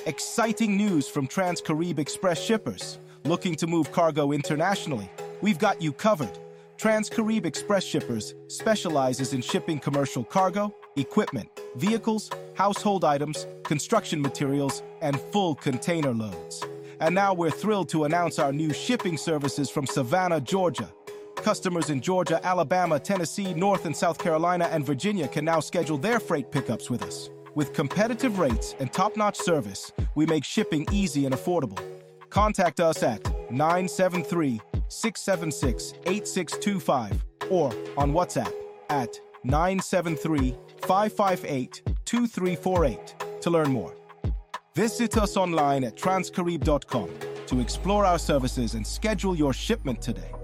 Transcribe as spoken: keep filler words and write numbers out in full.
Exciting news from Trans-Carib Express shippers. Looking to move cargo internationally? We've got you covered. Trans-Carib Express Shippers specializes in shipping commercial cargo, equipment, vehicles, household items, construction materials, and full container loads. And now we're thrilled to announce our new shipping services from Savannah, Georgia. Customers in Georgia, Alabama, Tennessee, North and South Carolina, and Virginia can now schedule their freight pickups with us. With competitive rates and top-notch service, we make shipping easy and affordable. Contact us at nine seven three, six seven six, eight six two five or on WhatsApp at nine seven three, five five eight, two three four eight to learn more. Visit us online at transcarib dot com to explore our services and schedule your shipment today.